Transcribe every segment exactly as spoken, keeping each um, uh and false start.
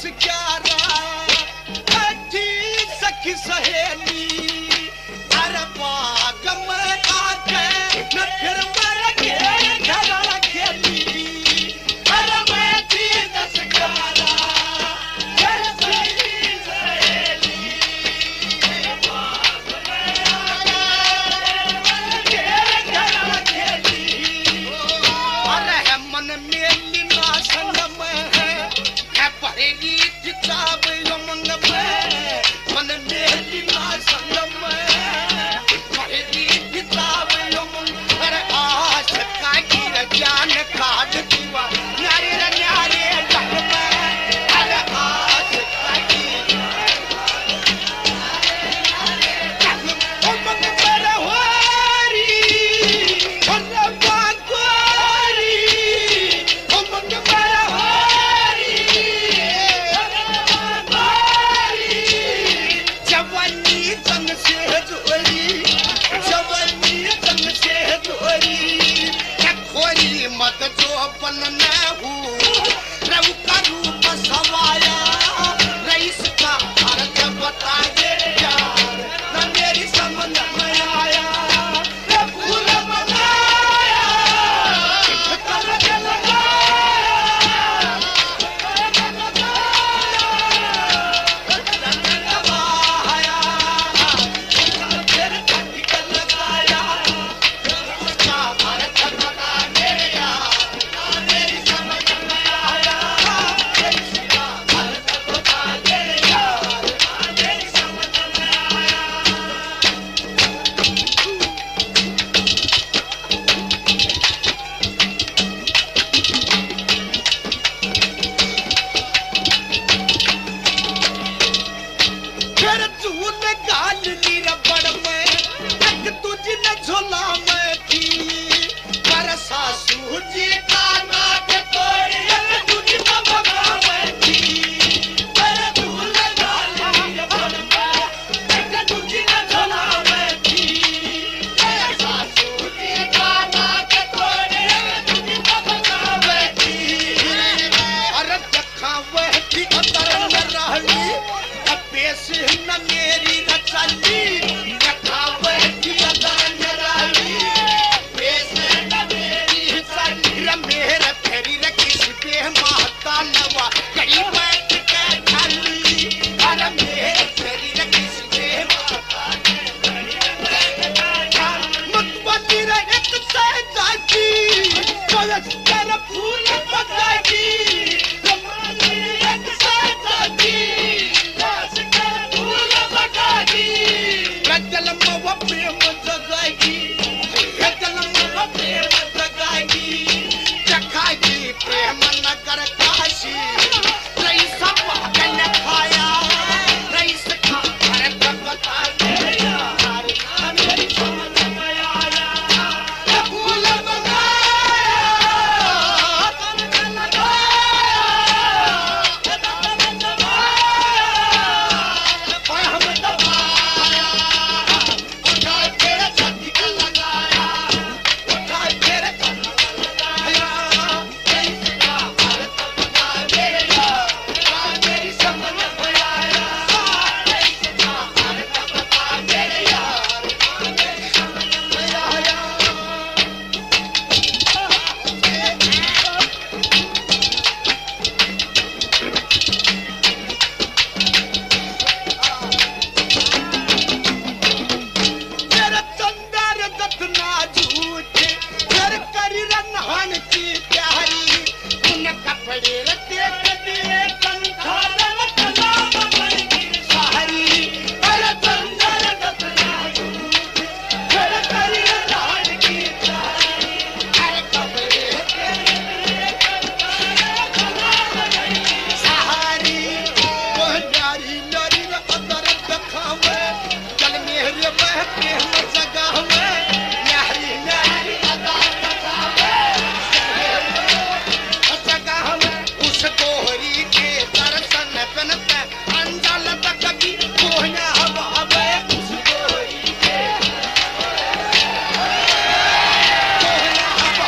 दस ग्यारह बैठी सखी सहेली अरे बाग में आके न फिर मर के घर खेली अरे बैठी दस ग्यारह सखी सहेली बाग में आके घर खेली अरे है मन मेली ना संग में है परेगी किताब यमंग में मन मेली ना संग में परेगी किताब यमंग अरे आश का गिर जान काट दीवा न्यारे रे न्यारे डग में अरे आश का गिर डग में उमंग पर होरी अरे बागोरी उमंग पर होरी जवानी संग से जोरी जवानी संग से जोरी खोरी मत जो बन न हूँ रव का रूप सवाया रईस का अर्थ बता दे यार न मेरी समझ में आया न फूल बनाया कलक फिर तूने गाल ली रबड़ में एक तुझी न झोला में थी पर सासू जी का नाक तोड़ी एक तुझी न भगा में थी पर तूने गाल ली रबड़ में एक तुझी न झोला में थी पर सासू जी का नाक तोड़ी एक तुझी न भगा में थी अरे देखा वह थी अंदर में रहली बेस न मेरी न चली दिखावे की अदन रही बेस न मेरी चली रे मेरे फेरी रे किसी पे महता नवा कहीं बैठ के खाली अरे मेरे फेरी रे किसी पे महता मतबती रे एक से जाती कोलस कर फूल पकाई एक से जाती जलम वो प्रेम जगाएगी जलम वो प्रेम जगाएगी जखाएगी प्रेम नगर काशी रईस पागल खाया रईस खा अरे बता दे यार मेरी समझ में आया फूल बनाया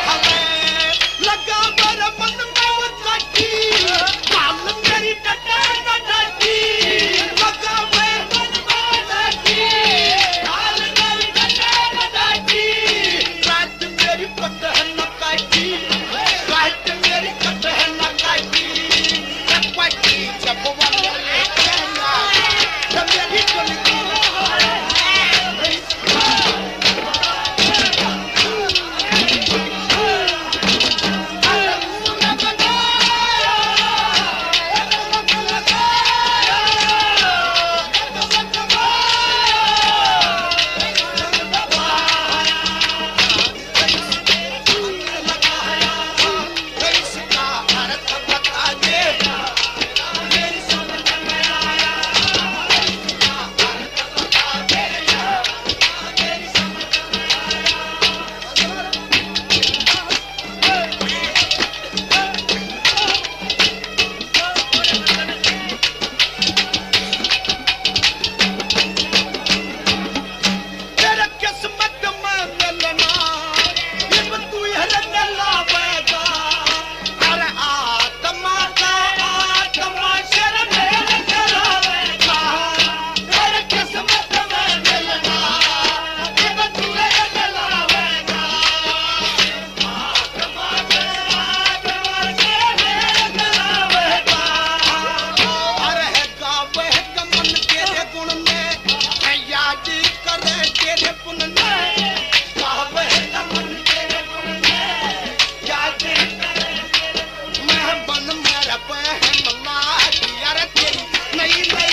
टटा मल्ला की यार तेरी नई